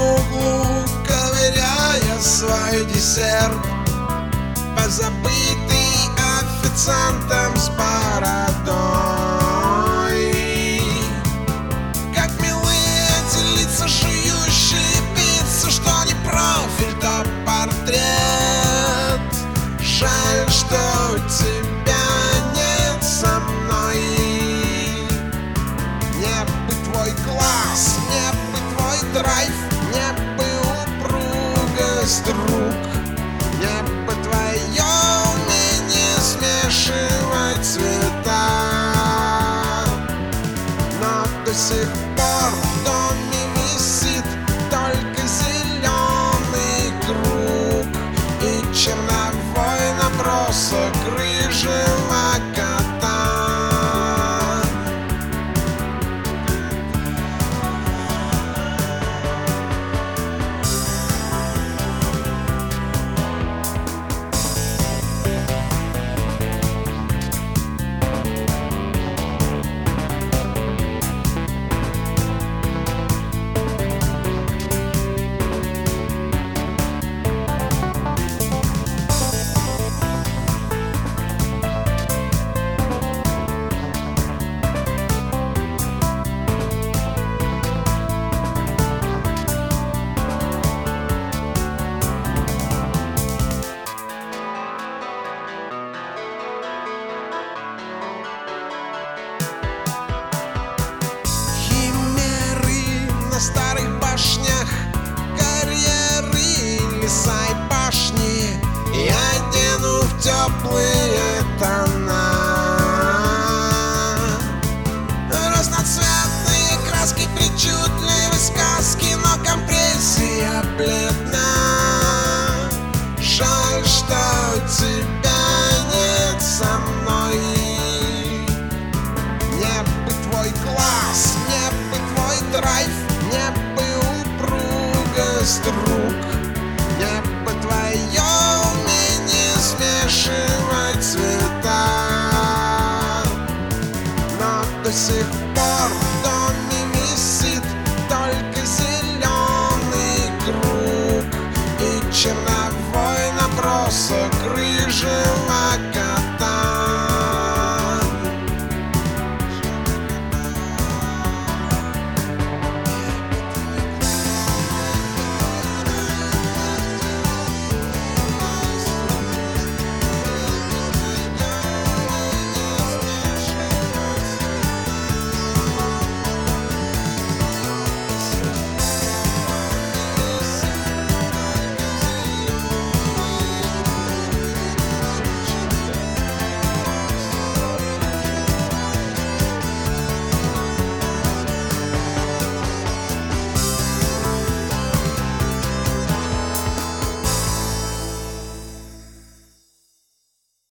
углу, ковыряя свой десерт, позабытый официантом с бородой. Как милы эти лица, жующие пиццу, что не профиль, то портрет. Жаль, что у тебя нет со мной. Мне бы твой глаз, мне бы твой драйв, мне бы упругость рук, мне бы твое умение смешивать цвета. Но до сих пор в доме висит только зеленый круг и черновой набросок рыжего кота. На старых башнях карьеры, леса и башни я одену в теплые тона. Разноцветные краски, причудливые сказки, но компрессия бледна. Жаль, что у тебя нет со мной. Мне бы твой глаз, мне бы твой драйв, мне бы упругость рук, мне бы твое умение смешивать цвета. Но до сих